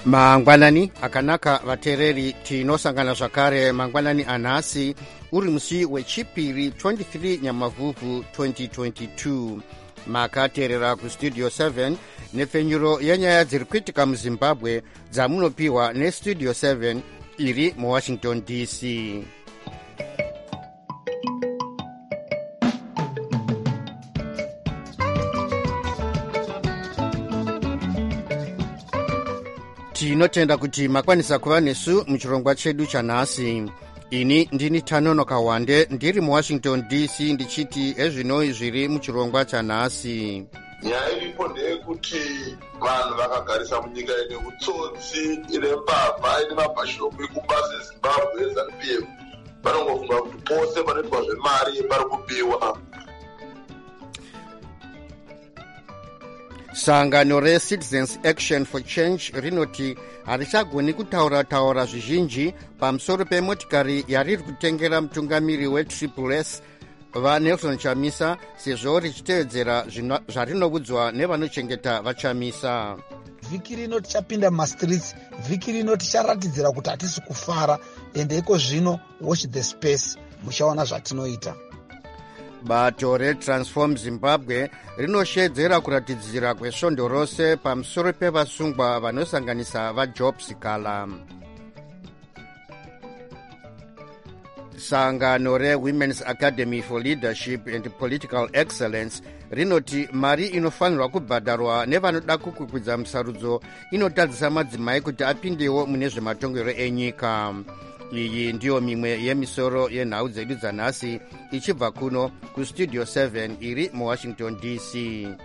mangwanani akanaka vateereri tinosangana zvakare mangwanani anhasi uri musi wechipiri 23 nyamavhuvhu 2022 makateerera kustudio 7 nepfenyuro yenyaya dziri kuitika muzimbabwe dzamunopiwa nestudio 7 iri muwashington dc. tinotenda kuti makwanisa kuva nesu muchirongwa chedu chanhasi. ini ndini Tanono Kawande ndiri muwashington dc ndichiti ezvinoi zviri muchirongwa chanhasi. nyaya iripo ndeyekuti vanhu vakagarisa munyika ine utsotsi ine mbavha ine mabhashopu ekubasa ezimbabwe eZANU-PF vanongofunga kuti pose panoitwa zvemari pari kubiwa. sangano reCitizens Action for Change rinoti harichagoni kutaura zvizhinji pamusoro pemotikari yariri kutengera mutungamiri weTriples vaNelson Chamisa sezvo richitevedzera zvarinoudzwa nevanochengeta vaChamisa. vhiki rino tichapinda mumastreets, vhiki rino ticharatidzira kuti hatisi kufara, ende iko zvino watch the space, muchaona zvatinoita. bato reTransform Zimbabwe rinoshedzera kuratidzira kwesvondo rose pamusoro pevasungwa vanosanganisa vaJob Sikala. sangano reWomen's Academy for Leadership and Political Excellence rinoti mari inofanirwa kubhadharwa nevanoda kukwikwiza musarudzo inotadzisa madzimai kuti apindewo mune zvematongero enyika. iyi ndiyo mimwe yemisoro yenhau dzedu dzanhasi ichibva kuno kustudio 7 iri muwashington dc.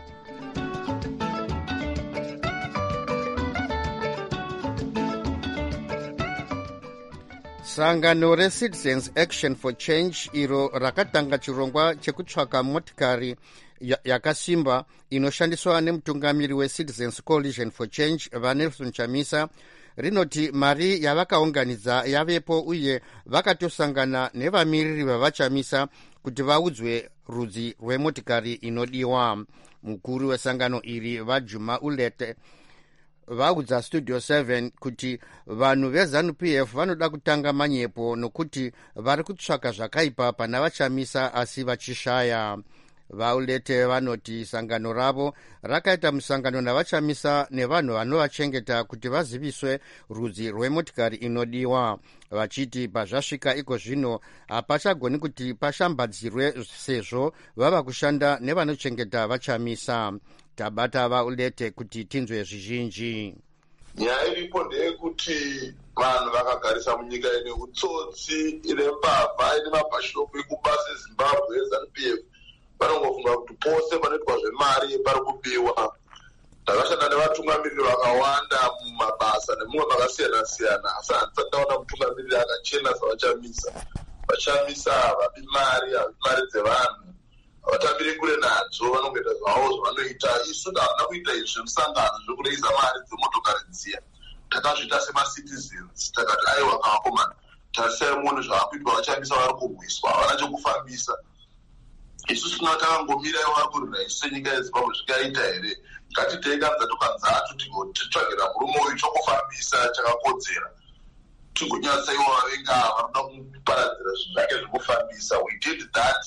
sangano reCitizens Action for Change iro rakatanga chirongwa chekutsvaka motikari yakasimba inoshandiswa nemutungamiri weCitizens Coalition for Change vaNelson Chamisa rinoti mari yavakaunganidza yavepo uye vakatosangana nevamiriri vavaChamisa kuti vaudzwe rudzi rwemotikari inodiwa. mukuru wesangano iri vaJuma Ulete vaudza studio 7 kuti vanhu veZANU-PF vanoda kutanga manyepo nokuti vari kutsvaka zvakaipa pana vaChamisa asi vachishaya. vaulete vanoti sangano ravo rakaita musangano navaChamisa nevanhu vanovachengeta kuti vaziviswe rudzi rwemotikari inodiwa, vachiti pazvasvika iko zvino hapachagoni kuti pashambadzirwe sezvo vava kushanda nevanochengeta vaChamisa. tabata vaulete kuti tinzwe zvizhinji. nyaya iripo ndeyekuti vanhu vakagarisa munyika ine utsotsi ine mbavha ine mabhashopu ekubasa eZimbabwe eZANU-PF vanongofunga kuti pose panoitwa zvemari pari kubiwa. ndakashanda nevatungamiriri vakawanda mumabasa nemumwe makasiyana-siyana asi handisati ndaona mutungamiriri akachena savaChamisa. vaChamisa havabi mari dzevanhu, havatambiri kure nadzo, vanongoita zvavo zvavanoita. isu havana kuita izvi zvemusangano zvekureisa mari dzemotokari dziya, takazviita semaCitizens takati aiwa kavakomana tarisai muone zvavakuitwa vaChamisa vari kurwiswa, havana chokufambisa. isusu takangomira vari kurira isu senyika yeZimbabwe zvikaita here, ngatiteikanza tokanzatu titsvagira murume uyu chokufambisa chakakodzera tigonyatsawo vavenga vanoda kuparadzira zvinhu zvake zvekufambisa. we did that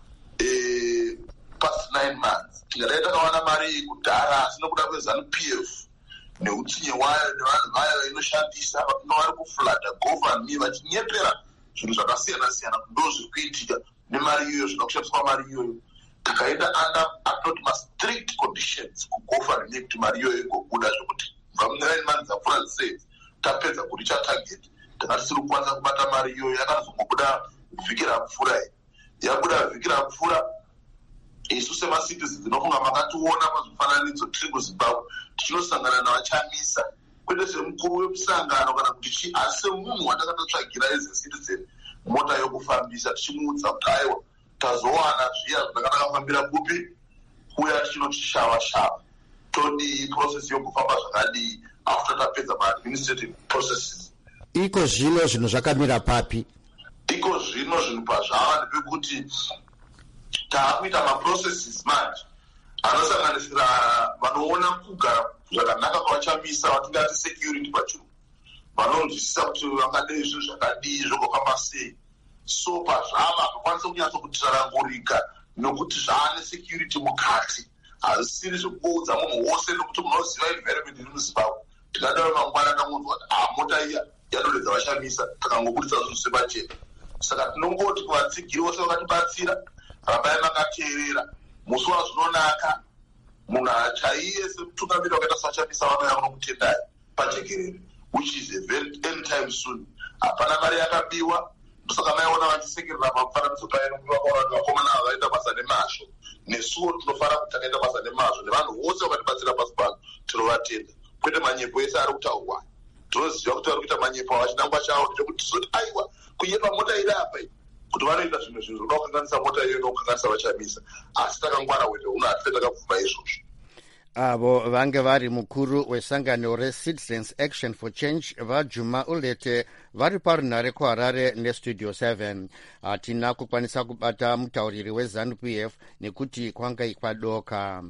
past 9 months. tingadai takawana mari iyi kudhara asi nokuda kweZANU-PF neutsinye wayo nevanhu vayo inoshandisa vari kufladha governme vachinyepera zvinhu zvakasiyana-siyana ndo zviri kuitika nemari iyoyo, zvinoda kushandiswa mari iyoyo. takaenda under anoti mastrict conditions kugovernme kuti mari iyoyo igobuda zvekuti kubva mu9 months apfuura dzisei tapedza kuricha target. takati tiri kukwanisa kubata mari iyoyo, yakazongobuda vhiki rapfuura iyi. yabuda vhiki rapfuura, isu semaCitizens ndinofunga makationa pazvifananidzo tiri kuZimbabwe tichinosangana navaChamisa kwete semukuru wemusangano kana kuti chii, asi semunhu watakatotsvagira ezeCitizen mota yokufambisa tichimuudza kuti aiwa tazowana zviya zvatakanakafambira kupi kuya tichinotishava-shava todii process yokufamba zvakadii after tapedza maadministrative processes. iko zvino zvinhu zvakamira papi? iko zvino zvinhu pazvava ndepekuti taakuita maprocesses manje anosanganisira vanoona kugara zvakanaka kwavachamisa vatingati security pachirungu, vanonzwisisa kuti vangadei zvinhu zvakadii zvokufamba sei. So pazvava akakwanisa kunyatsokutsanangurika nokuti zvaane security mukati, hazisiri zvekuboudza munhu wose nokuti munoziva environment iri muzimbabwe. Tikadaro mangwana tamunzwa kuti mota iya yadoredza vashamisa, takangobudisa zvinhu sepachena. Saka tinongoti kuvatsigiri vose vakatibatsira, rabai makateerera. Musi wazvinonaka munhu chaiye semutungamiri wakaita savashamisa vanouya kunokutendai pachekiriri, which is a very anytime soon. Hapana mari yakabiwa, saka maiona vachisekerera pamufananidzo paino vakaona kuti vakomana ava vaita basa nemazvo. Nesuwo tinofanira kuti takaita basa nemazvo, nevanhu vose vakatibatsira pasi pano tinovatenda. Kwete manyepo ese ari kutaurwa, tinoziva kuti vari kuita manyepo avachinangwa chavo nechekuti tizoti aiwa kunyepa mota iri apa kuti vanoita zvimwe zvinhu zvoda kukanganisa mota iyo inokukanganisa vachamisa, asi takangwara wende uno hatife takabvuma izvozvo. Avo vange vari mukuru wesangano reCitizens Action for Change vaJuma Ulete vari parunhare kuHarare neStudio 7. Hatina kukwanisa kubata mutauriri weZANU-PF nekuti kwanga kwadoka.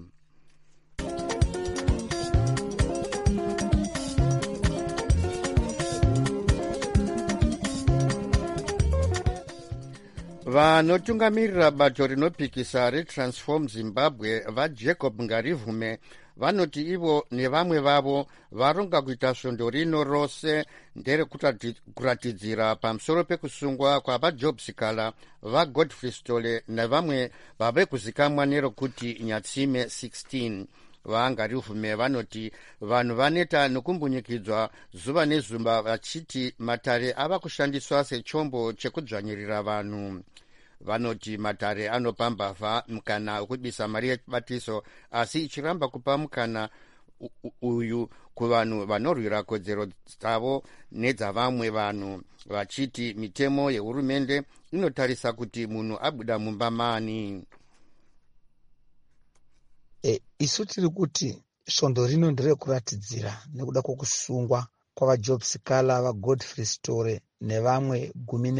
Vanotungamirira bato rinopikisa reTransform Zimbabwe vaJacob Ngarivume vanoti ivo nevamwe vavo varonga kuita svondo rino rose nderekuratidzira pamusoro pekusungwa kwavaJob Sikala, vaGodfrey Stole nevamwe vave kuzikamwa nerokuti Nyatsime 16. VaNgarivume vanoti vanhu vaneta nokumbunyikidzwa zuva nezuva vachiti matare ava kushandiswa sechombo chekudzvanyirira vanhu. Vanoti matare anopa mbavha mukana wekubisa mari yebatiso, asi ichiramba kupa mukana uyu kuvanhu vanorwira kodzero dzavo nedzavamwe vanhu, vachiti mitemo yehurumende inotarisa kuti munhu abuda mumba mani. Isu tiri kuti svondo rino nderekuratidzira nekuda kwokusungwa kwavaJob Sikala, vaGodfrey Stole nevamwe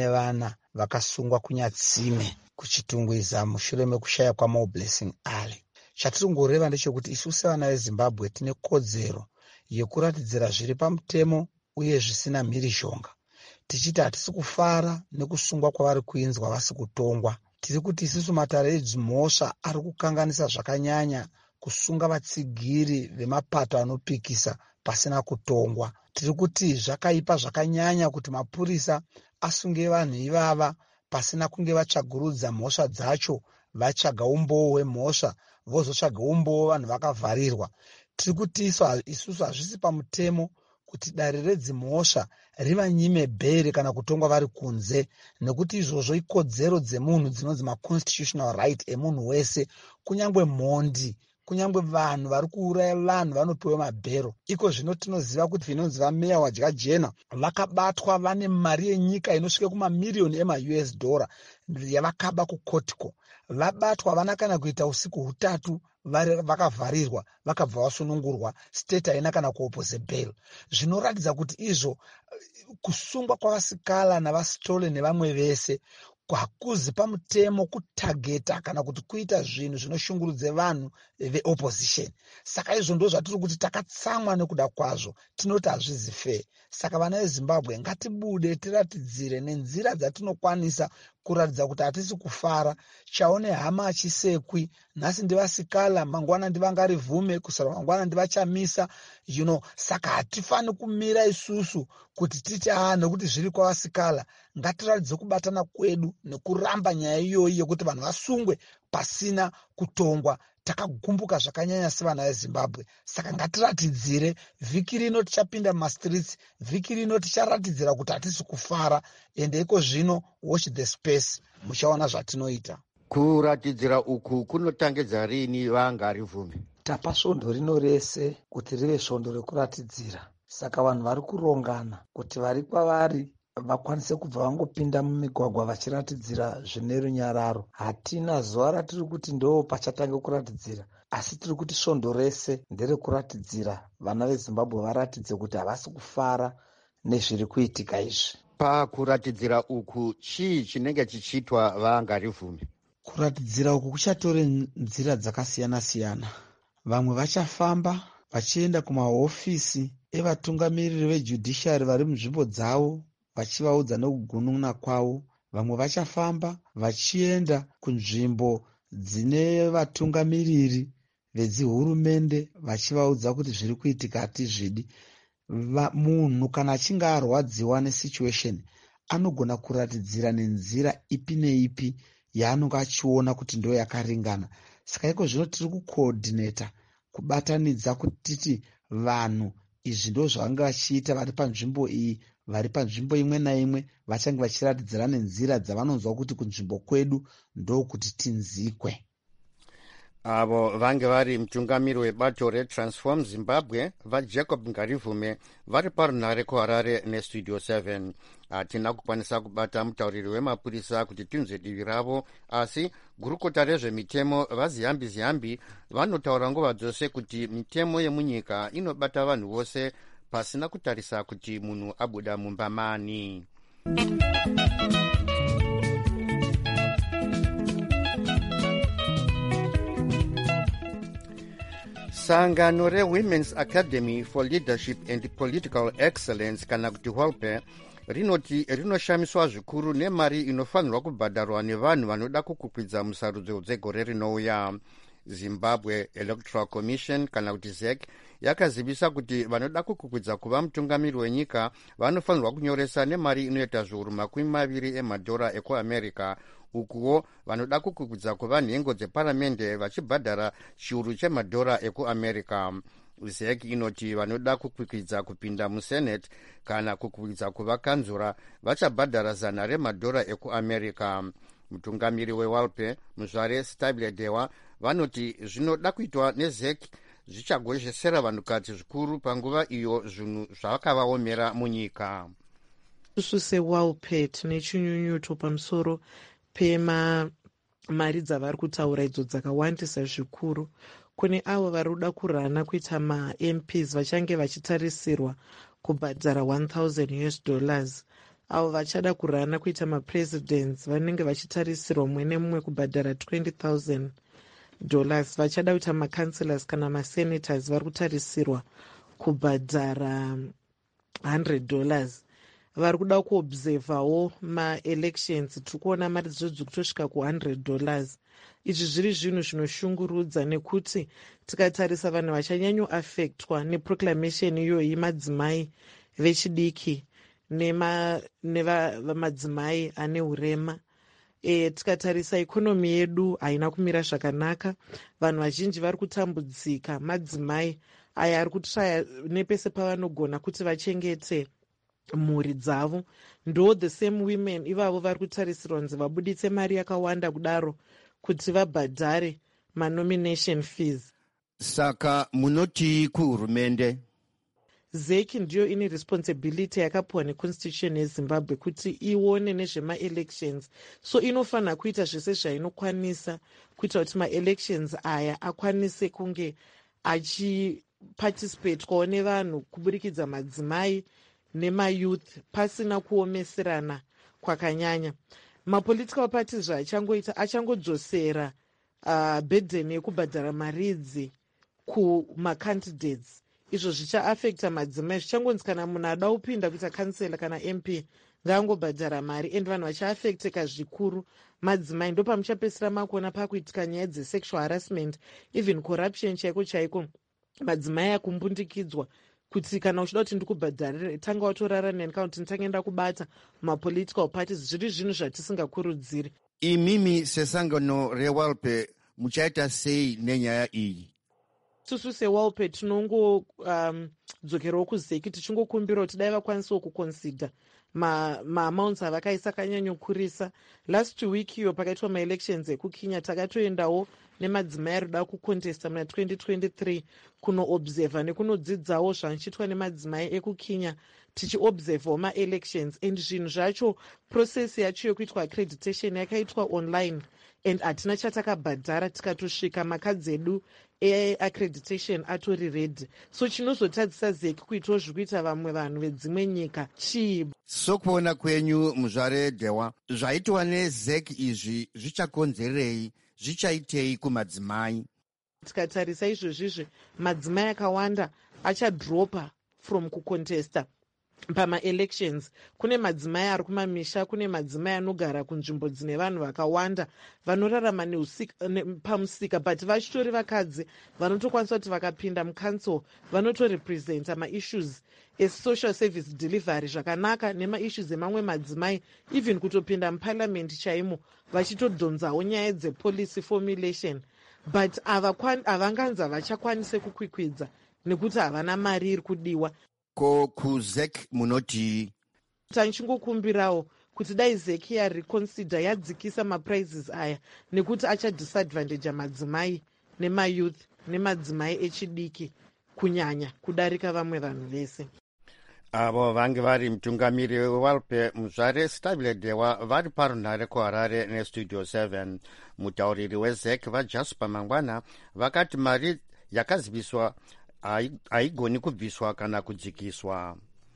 14 vakasungwa kuNyatsime kuchitungwiza mushure mekushaya kwaMo Blessing Ali. Chatiringoreva ndechekuti isu sevana veZimbabwe tine kodzero yekuratidzira zviri pamutemo uye zvisina mhirizhonga, tichiti hatisi kufara nekusungwa kwavari kuinzwa vasi kutongwa. Tiri kuti isusu matare edzimhosva ari kukanganisa zvakanyanya kusunga vatsigiri vemapato anopikisa pasina kutongwa. Tiri kuti zvakaipa zvakanyanya kuti mapurisa asunge vanhu ivava pasina kunge vatsvagurudza mhosva dzacho, vatsvaga umboo hwemhosva vozotsvaga umboo vanhu vakavharirwa. Tiri kuti isusu hazvisi pamutemo kuti dare redzimhosva rivanyime bheri kana kutongwa vari kunze, nekuti izvozvo ikodzero dzemunhu dzinonzi maconstitutional right emunhu wese, kunyange mhondi, kunyange vanhu vari kuuraya vanhu vanopiwa mabhero. Iko zvino tinoziva kuti vinonzi vameya wadyajena vakabatwa vane mari yenyika inosvika kumamiriyoni ema-US dollar yavakaba kukotiko. Vabatwa vana kana kuita usiku hutatu vakavharirwa vakabva vasunungurwa, state haina kana kuopoze bail. Zvinoratidza kuti izvo kusungwa kwavaSikala navaStole nevamwe vese hakuzi pamutemo kutageta kana kuti kuita zvinhu zvinoshungurudza vanhu veopposition. Saka izvo ndo zvatiri kuti takatsamwa nekuda kwazvo, tinoti hazvizi fair. Saka vana veZimbabwe ngatibude tiratidzire nenzira dzatinokwanisa kuratidza kuti hatisi kufara. Chaone hama achisekwi, nhasi ndivaSikala, mangwana ndivaNgarivume, kusara mangwana ndivachamisa, saka hatifani kumira isusu kuti titi nekuti zviri kwavaSikala. Ngatiratidze kubatana kwedu nekuramba nyaya iyoyi yekuti vanhu vasungwe pasina kutongwa. Takagumbuka zvakanyanya sevana veZimbabwe. Saka ngatiratidzire, vhiki rino tichapinda mumastreets, vhiki rino ticharatidzira kuti hatisi kufara, ende iko zvino watch the space, muchaona zvatinoita. Kuratidzira uku kunotangidza rini vaNgarivume? Tapa svondo rino rese kuti rive svondo rekuratidzira. Saka vanhu vari kurongana kuti vari kwavari vakwanise kubva vangopinda mumigwagwa vachiratidzira zvine runyararo. Hatina zuva ratiri kuti ndo pachatanga kuratidzira, asi tiri kuti svondo rese nderekuratidzira vana veZimbabwe varatidze kuti havasi kufara nezviri kuitika izvi. Pakuratidzira uku chii chinenge chichiitwa vaNgarivume? Kuratidzira uku kuchatore nzira dzakasiyana siyana. Vamwe vachafamba vachienda kumahofisi evatungamiriri vejudhishari vari munzvimbo dzavo vachivaudza nekugunun'una kwavo. Vamwe vachafamba vachienda kunzvimbo dzine vatungamiriri vedzihurumende vachivaudza kuti zviri kuitika hatizvidi. Munhu kana achinge arwadziwa nesituation anogona kuratidzira nenzira ipi neipi yaanonge achiona kuti ndo yakaringana. Saka iko zvino tiri kucoordinata, kubatanidza kutiti vanhu izvi ndo zvavanga vachiita vari panzvimbo iyi, vari panzvimbo imwe naimwe vachange vachiratidzira nenzira dzavanonzwa kuti kunzvimbo kwedu ndokuti tinzikwe. Avo vange vari mutungamiri webato reTransform Zimbabwe vaJacob Ngarivume vari parunhare kuHarare neStudio 7. Hatina kukwanisa kubata mutauriri wemapurisa kuti tinzwe divi ravo, asi gurukota rezvemitemo vaZiyambi vanotaura nguva dzose kuti mitemo yemunyika inobata vanhu vose pasina kutarisa kuti munhu abuda mumba mani. Sangano reWomen's Academy for Leadership and Political Excellence kana kuti WALPE rinoti rinoshamiswa zvikuru nemari inofanirwa kubhadharwa nevanhu vanoda kukwikwidzwa musarudzo dzegore rinouya. Zimbabwe Electoral Commission kana kuti ZEC yakazivisa kuti vanoda kukwikwidzwa kuva mutungamiri wenyika vanofanirwa kunyoresa nemari inoita zviuru $20 emadhora ekuAmerica. Ukuwo vanoda kukwikwidzwa kuva nhengo dzeparamende vachibhadhara chiuru chemadhora ekuAmerica. ZEC inoti vanoda kukwikwidza kupinda muSenate kana kukwikwidza kuva kanzura vachabhadhara $100 ekuAmerica. Mutungamiri weWALPE muzvare Stable Dewa vanoti zvinoda kuitwa neZEC zvichagozhesera vanhukadzi zvikuru panguva iyo zvinhu zvakavaomera munyika. Isu seWALPE tine chinyunyuto pamusoro pemari dzavari kutaura idzo dzakawandisa zvikuru. Kune avo vari kuda kurana kuita maMPs vachange vachitarisirwa kubhadhara $1,000. Avo vachada kurana kuita mapresidents vanenge vachitarisirwa mumwe nemumwe kubhadhara $20,000. Vachada kuita macancelors kana masenators vari kutarisirwa kubhadhara $100. Vari kuda kuobservawo maelections tiri kuona mari dzodzo kutosvika $100. Izvi zviri zvinhu zvinoshungurudza nekuti tikatarisa vanhu vachanyanyoaffectwa neproclamation iyoyi madzimai vechidiki nevamadzimai ane urema. Tikatarisa ikonomi yedu haina kumira zvakanaka. Vanhu vazhinji vari kutambudzika, madzimai aya ari kutraya nepese pavanogona kuti vachengete mhuri dzavo. Ndo the same women ivavo vari kutarisirwa kunzi vabuditse mari yakawanda kudaro kuti vabhadhare manomination fees. Saka munoti kuhurumende ZEC ndiyo ine responsibility yakapiwa neconstitution yeZimbabwe kuti ione nezvemaelections, so inofanira kuita zvese zvainokwanisa kuita kuti maelections aya akwanise kunge achiparticipatwawo nevanhu kuburikidza madzimai nemayouth pasina kuomeserana kwakanyanya. Mapolitical parties zvaachangoita achangodzosera burden yekubhadhara maridzi kumacandidates. Izvo zvichaafekta madzimai, zvichangonzi kana munhu ada kupinda kuita kansela kana MP ngaangobhadhara mari, and vanhu vachaafekteka zvikuru madzimai. Ndo pamuchapesira makuona pakuitika nyaya dzesexual harassment, even corruption chaiko chaiko. Madzimai akumbundikidzwa kuti kana uchida kuti ndikubhadharire tanga watorara neni kana kuti nditangaenda kubata mapolitical parties. Zviri zvinhu zvatisingakurudziri. Imimi sesangano reWALPE muchaita sei nenyaya iyi? Susu seWALPE tinongodzokerawo kuZEC tichingokumbira kuti dai vakwanisawo kuconsider maamounts avakaisa akanyanyokurisa. Last week iyo pakaitwa maelections ekuKenya takatoendawo nemadzimai ari kuda kukontesta muna 2023 kunoobserva nekunodzidzawo zvanochiitwa nemadzimai ekuKenya, tichiobservawo maelections. And zvinhu zvacho process yacho yekuitwa accreditation yakaitwa online, and hatina chatakabhadhara. Tikatosvika makadzi edu eaccreditation atori ready. So chinozotadzisa ZEC kuitawo zvikuita vamwe vanhu vedzimwe nyika chii? Sokuona kwenyu muzvare Dewa, zvaitwa neZEC izvi zvichakonzerei, zvichaitei kumadzimai? tikatarisa izvozvizvi madzimai akawanda achadropa from kucontesta pamaelections. Kune madzimai ari kumamisha, kune madzimai anogara kunzvimbo dzine vanhu vakawanda vanorarama pamusika, but vachitori vakadzi vanotokwanisa kuti vakapinda mucouncil vanotorepresenta maissues esocial service delivery zvakanaka nemaissues emamwe madzimai, even kutopinda muparliament chaimo vachitodhonzawo nyaya dzepolicy formulation. But havanganzi havachakwanise kukwikwidza nekuti havana mari iri kudiwa. Ko kuzek munoti tanichingokumbirawo kuti dai zeki yareconsider yadzikisa maprizes aya nekuti achadisadvantage madzimai nemayouth nemadzimai echidiki kunyanya kudarika vamwe vanhu vese. avo vange vari mutungamiri wewalpe muzvare stabiledewa vari parunhare kuharare nestudio 7. mutauriri wezek vajasper mangwana vakati mari yakaziviswa haigoni kubviswa kana kudzikiswa.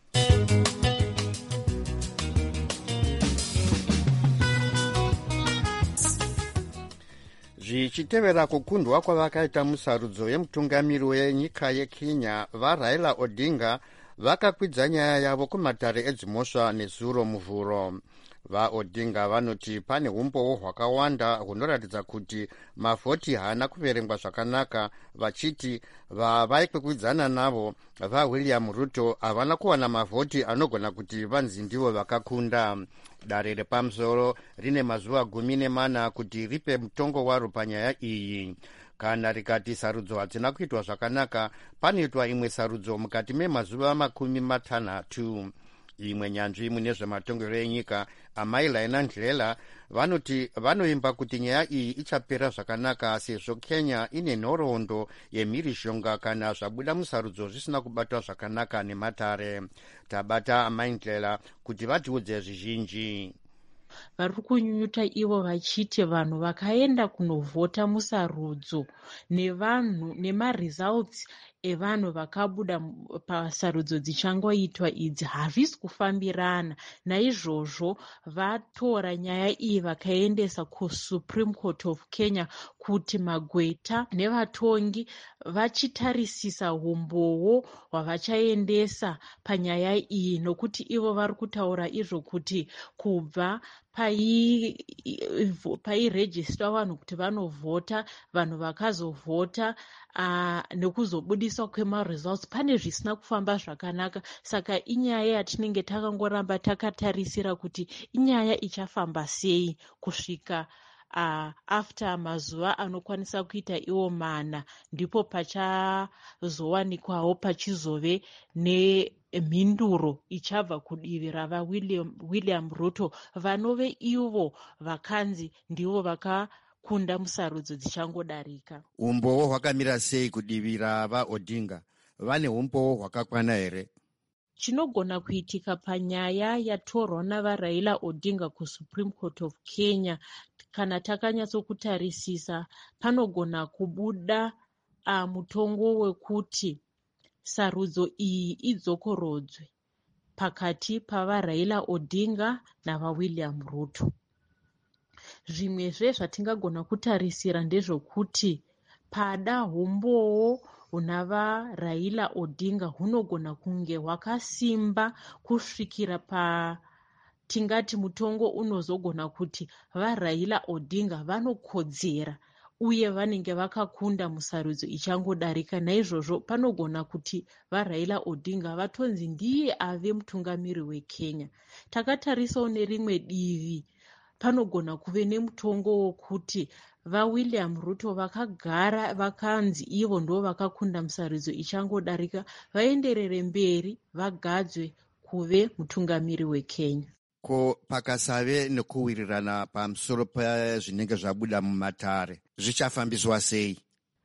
zvichitevera kukundwa kwavakaita musarudzo yemutungamiri wenyika yekenya, vaRaila Odinga vakakwidza nyaya yavo kumatare edzimhosva nezuro muvhuro. vaOdinga vanoti pane umboo hwakawanda hunoratidza kuti mavhoti haana kuverengwa zvakanaka, vachiti vaikwikwidzana navo vaWilliam Ruto havana kuwana mavhoti anogona kuti vanzi ndivo vakakunda. Dare repamusoro rine mazuva 14 kuti ripe mutongo waro panyaya iyi. Kana rikati sarudzo hadzina kuitwa zvakanaka, panoitwa imwe sarudzo mukati memazuva 60. Imwe nyanzvi mune zvematongero enyika Amaila Ndlela vanoti vanoimba kuti nyaya iyi ichapera zvakanaka sezvo Kenya ine nhoroondo yemhirizhonga kana zvabuda musarudzo zvisina kubatwa zvakanaka nematare. Tabata Amaindlela kuti vatiudze zvizhinji. vari kunyunyuta ivo vachiti vanhu vakaenda kunovhota musarudzo nevanhu nemaresults evanhu vakabuda pasarudzo dzichangoitwa idzi hazvisi kufambirana. Naizvozvo vatora nyaya iyi vakaendesa kuSupreme Court of Kenya kuti magweta nevatongi vachitarisisa umboo hwavachaendesa panyaya iyi, nokuti ivo vari kutaura izvo kuti kubva pairejistwa vanhu kuti vanovhota, vanhu vakazovhota nekuzobudiswa kwemaresults pane zvisina kufamba zvakanaka. Saka inyaya yatinenge takangoramba takatarisira kuti inyaya ichafamba sei kusvika after mazuva anokwanisa kuita iwo 4 ndipo pachazowanikwawo pachizove nemhinduro ichabva kudivi rava William Ruto vanove ivo vakanzi ndivo vakakunda musarudzo dzichangodarika. Umboo hwakamira sei kudivi ravaOdinga? Vane umboo hwakakwana here? Chinogona kuitika panyaya yatorwa navaRaila Odinga kuSupreme Court of Kenya, kana takanyatsokutarisisa panogona kubuda mutongo wekuti sarudzo iyi idzokorodzwe pakati pavaRaila Odinga navaWilliam Ruto. Zvimwezve zvatingagona kutarisira ndezvokuti pada umboo unavaRaila Odinga hunogona kunge hwakasimba kusvikira tingati mutongo unozogona kuti vaRaila Odinga vanokodzera uye vanenge vakakunda musarudzo ichangodarika. Naizvozvo panogona kuti vaRaila Odinga vatonzi ndiye ave mutungamiri weKenya. Takatarisawo nerimwe divi panogona kuve nemutongo wokuti vaWilliam Ruto vakagara vakanzi ivo ndo vakakunda musarudzo ichangodarika vaenderere mberi vagadzwe kuve mutungamiri weKenya. Ko pakasave nekuwirirana pamusoro pezvinenge zvabuda mumatare zvichafambiswa sei?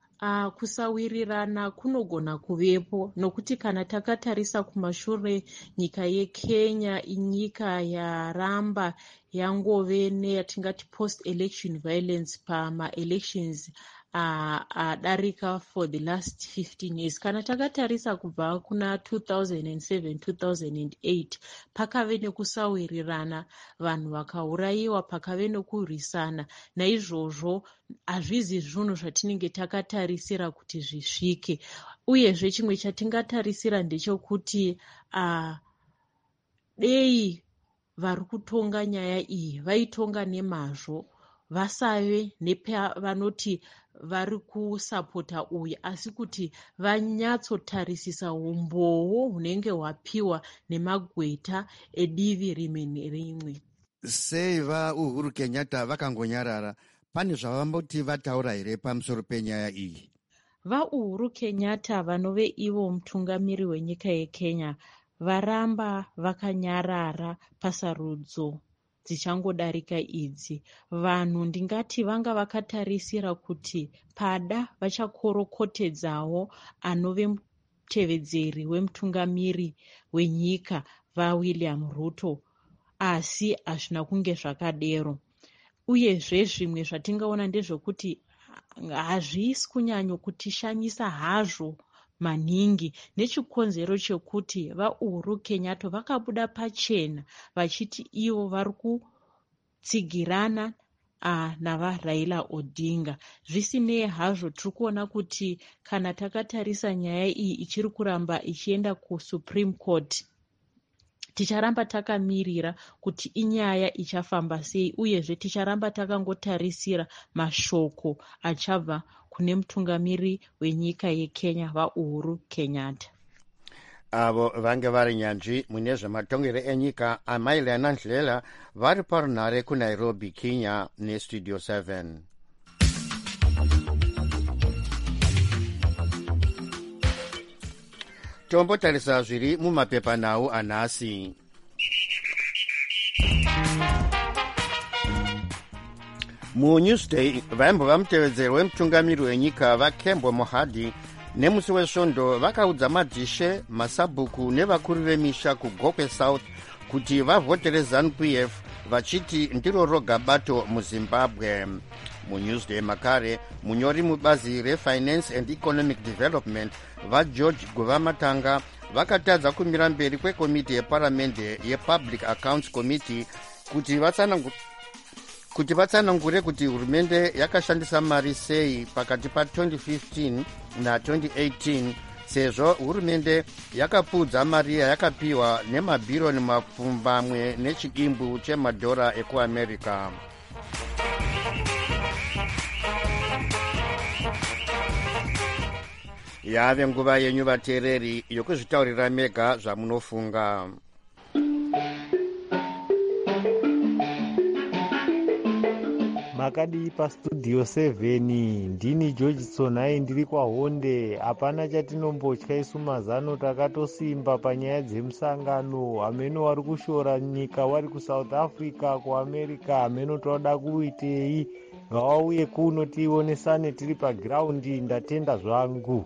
Kusawirirana kunogona kuvepo, nokuti kana takatarisa kumashure nyika yeKenya inyika yaramba yangove neyatingati post election violence pamaelections adarika for the last 15 years. Kana takatarisa kubva kuna 2007 2008 pakave nekusawirirana, vanhu vakaurayiwa, pakave nekurwisana. Naizvozvo hazvizi zvinhu zvatinenge takatarisira kuti zvisvike. Uyezve chimwe chatingatarisira ndechekuti dei vari kutonga nyaya iyi vaitonga nemazvo, vasave nepavanoti vari kusapota uyu, asi kuti vanyatsotarisisa umboo hunenge hwapiwa nemagweta edivi rimwe nerimwe. Sei vaUhuru Kenyatta vakangonyarara? Pane zvavamboti vataura here pamusoro penyaya iyi? VaUhuru Kenyatta vanove ivo mutungamiri wenyika yeKenya varamba vakanyarara pasarudzo dzichangodarika idzi. Vanhu ndingati vanga vakatarisira kuti pada vachakorokotedzawo anove mutevedzeri wemutungamiri wenyika vaWilliam Ruto, asi hazvina kunge zvakadero. Uyezve zvimwe zvatingaona ndezvekuti hazvisi kunyanyokutishanyisa hazvo maningi, nechikonzero chekuti vaUhuru Kenyatta vakabuda pachena vachiti ivo vari kutsigirana navaRaila Odinga. Zvisinei hazvo, tiri kuona kuti kana takatarisa nyaya iyi ichiri kuramba ichienda kuSupreme Court, ticharamba takamirira kuti inyaya ichafamba sei, uyezve ticharamba takangotarisira mashoko achabva kune mutungamiri wenyika yeKenya vaUhuru Kenyatta. Avo vange vari nyanzvi mune zvematongero enyika amailana Ndlela vari parunhare kuNairobi, Kenya neStudio 7. Tombotarisa zviri mumapepanhau anhasi. muNewsday vaimbova mutevedzeri wemutungamiri wenyika vaKembo Mohadi nemusi wesvondo vakaudza madhishe, masabhuku nevakuru vemisha kuGokwe South kuti vavhotere ZANU-PF vachiti ndiro roga bato muZimbabwe. muNewsday makare munyori mubazi reFinance and Economic Development vaGeorge Guvamatanga vakatadza kumira mberi kwekomiti yeparamende yePublic Accounts Committee kuti vatsanangure kuti hurumende yakashandisa mari sei pakati pa2015 na2018, sezvo hurumende yakapudza mari yayakapiwa nemabhironi mapfumbamwe nechidimbu chemadhora ekuAmerica. Yave nguva yenyu vateereri yokuzvitaurira mega zvamunofunga. Makadi pastudio 7 ndini Georgeson hai ndiri kwaHonde. Hapana chatinombotya isu mazano, takatosimba panyaya dzemusangano. Hameno wari kushora nyika wari kuSouth Africa, kuAmerica, hameno toda kuitei, ngawauye kuno tionesane tiri pagiraundi. Ndatenda zvangu.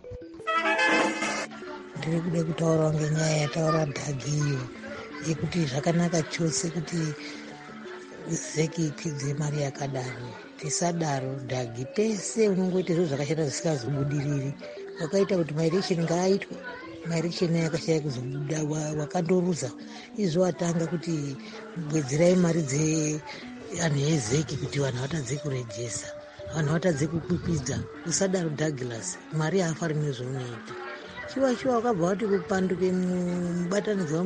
Ndiri kuda kutaura ngenyaya yataura Dhagiyo yekuti zvakanaka chose kuti zeki ikwidze mari yakadaro. Tisadaro Dhagi, pese unongoita zviro zvakashata zvisingazobudiriri. Wakaita kuti maelection ngaaitwe, maelection yakashaya kuzobuda, wakandoruza. Izvo watanga kuti bwedzirai mari dzeanhu ezeki kuti vanhu vatadze kurejesa, vanhu vatadze kukwikwidzwa. Usadaro Douglas, mari haafariri nezvaunoita. Chiwa wakabva wati kupanduke mubatanidzwa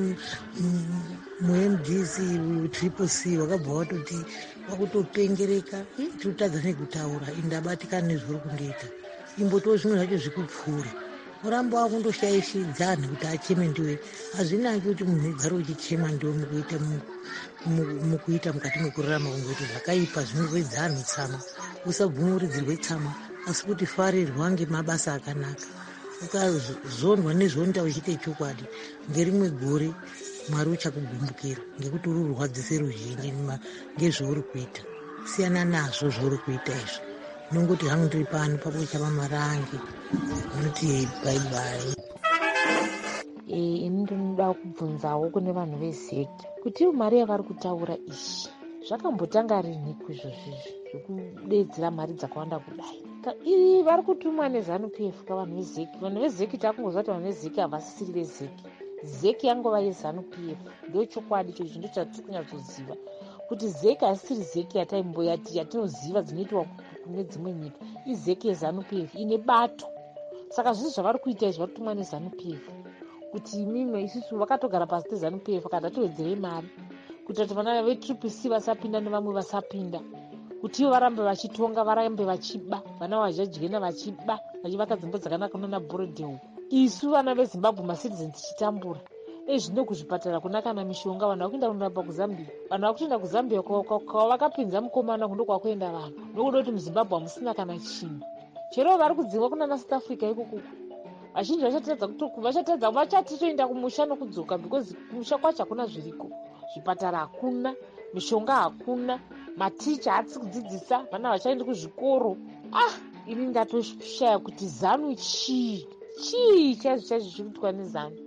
muMDC Triple C, wakabva watoti wakutopengereka. Tirikutadza nekutaura, indabatikana nezviri kundoita. Imbotiwo zvimwe zvacho zvikupfuura. Muramba wakundoshaishidza anhu kuti acheme ndiwe. Hazvinaki kuti munhu ugare uchichema ndiwe mukuita mukati mekurarama, kungoti zvakaipa zvinovedza anhu tsama. Usabvumuridzirwe tsama, asi kuti farirwa ngemabasa akanaka. Ukazondwa nezvonda uchiite chokwadi, ngerimwe gore Mwari uchakugumbukira, ngekuti uri kurwadzise ruzhinji ngezvauri kuita. Siyana nazvo zvauri kuita izvo. Nongoti hangu ndiri pano papo chava marangi unoti bye. Ini ndinoda kubvunzawo kune vanhu vezeki kuti mari yavari kutaura iyi zvakambotanga rini izvozvizvi zvekudedzera mari dzakawanda kudai. vari kutumwa nezanupf kavanhu vezeki. Vanhu vezeki takungozva kuti vanhu vezeki havasisiri vezeki. Zeki yangova yezanupf. Ndo chokwadi choicho ndo chatiri kunyatsoziva kuti zeki hasisiri zeki yatinoziva dzinoitwa kune dzimwe nyika. Izeki yezanupf ine bato. Saka zvisi zvavari kuita izvi vari kutumwa nezanupf kuti imimwe isusu vakatogara pasi tezanupf kana towedzerei mari kuita kuti vana vetriplec vasapinda nevamwe vasapinda, kuti ivo varambe vachitonga, varambe vachiba, vana vazhadyena vachiba, vachivaka dzimba dzakanaka nana borodheo. Isu vana vezimbabwe macitizens tichitambura ezvino kuzvipatara kuna kana mishonga. Vanhu vakuenda kunorapa kuzambia, vanhu vakutoenda kuzambia kwavakapinza mukomana kundo kwakuenda vanhu nokuda kuti muzimbabwe hamusina kana chinhu. Chero vari kudzingwa kunana south africa ikokuku vazhinji vachatedza vachatitoenda kumusha nokudzoka because kumusha kwacho hakuna zviriko, zvipatara hakuna, mishonga hakuna, maticha hatisi kudzidzisa, vana vachaendi kuzvikoro. Ini ndatoshaya kuti zanu chii chaizvo zviri kuitwa nezanu.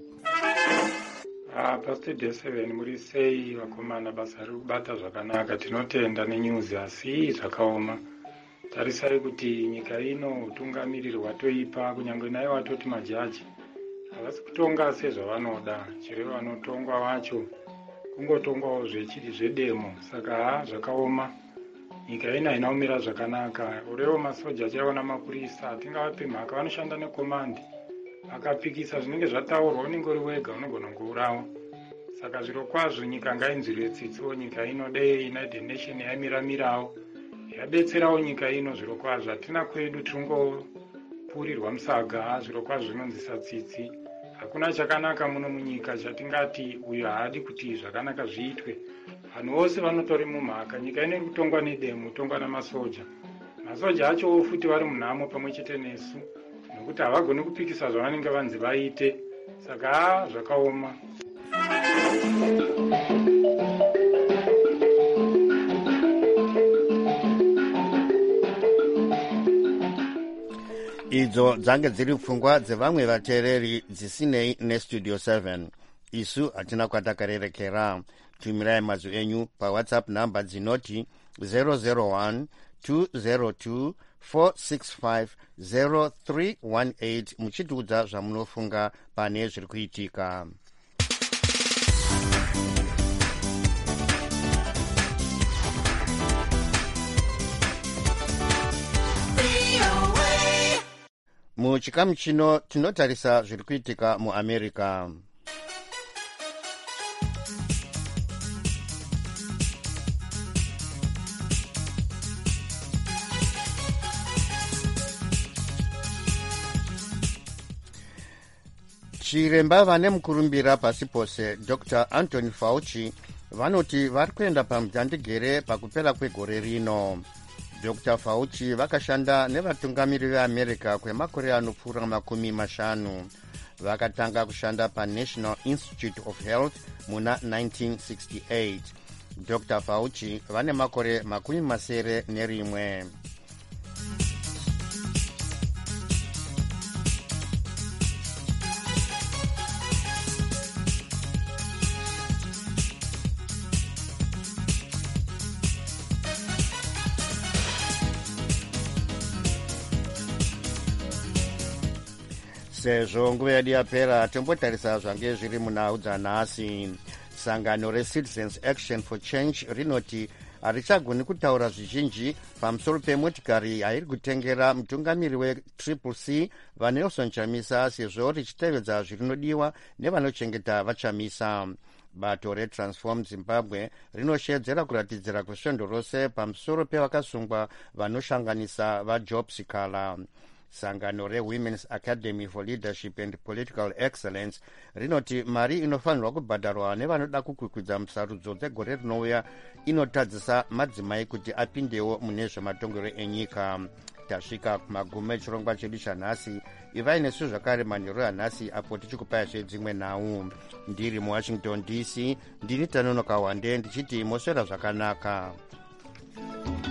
Pastor D7 muri sei vakomana? Basa riri kubata zvakanaka, tinotenda nenyuzi, asi zvakaoma. Tarisai kuti nyika ino utungamiriri hwatoipa, kunyange naye watoti majaji havasi kutonga sezvavanoda. Chero vanotongwa vacho kungotongwawo zvechiri zvedemo. Saka zvakaoma, nyika ino haina kumira zvakanaka. Urewo masoja achaona mapurisa hatingavape mhaka, vanoshanda nekomandi. Vakapikisa zvinenge zvataurwa unenge uri wega unogona kuurawa. Saka zviro kwazvo nyika ngainzwirwe tsitso. Nyika ino dei United Nation yamiramirawo yadetserawo nyika ino. Zviro kwazvo hatina kwedu tiringopurirwa musaga. Zviro kwazvo zvinonzisa tsitsi. Hakuna chakanaka muno munyika chatingati uyu haadi kuti zvakanaka zviitwe. Vanhu vose vanotori mumhaka. Nyika ino iri kutongwa nedemo, kutongwa namasoja. Masoja acho futi vari munhamo pamwe chete nesu, nokuti havagoni kupikisa zvavanenge vanzi vaite. Saka zvakaoma. idzo dzange dziri pfungwa dzevamwe vateereri dzisinei nestudio 7. isu hatina kwatakarerekera. tumirai mazwi enyu pawhatsapp namba dzinoti 001 202 465 0318 muchitiudza zvamunofunga pane zviri kuitika. muchikamu chino tinotarisa zviri kuitika muamerica. chiremba vane mukurumbira pasi pose Dr. Anthony Fauci vanoti vari kuenda pamujandigere pakupera kwegore rino. Dr. Fauci vakashanda nevatungamiri veAmerica kwemakore anopfuura 50. Vakatanga kushanda paNational Institute of Health muna 1968. Dr. Fauci vane makore 91. sezvo nguva yedu yapera tombotarisa zvange zviri munhau dzanhasi. Sangano reCitizens Action for Change rinoti harichagoni kutaura zvizhinji pamusoro pemotikari yairi kutengera mutungamiri weCCC vaNelson Chamisa sezvo richitevedza zvirinodiwa nevanochengeta vachamisa. Bato reTransform Zimbabwe rinoshedzera kuratidzira kwesvondo rose pamusoro pevakasungwa vanoshanganisa vaJob Sikala. Sangano reWomen's Academy for Leadership and Political Excellence rinoti mari inofanirwa kubhadharwa nevanoda kukwikwidza musarudzo dzegore rinouya inotadzisa madzimai kuti apindewo mune zvematongero enyika. Tasvika kumagumo echirongwa chedu chanhasi. Ivai nesu zvakare manheru anhasi apo tichikupayazve dzimwe nhau. Ndiri muWashington DC ndini Tanonoka Wande ndichiti moswera zvakanaka.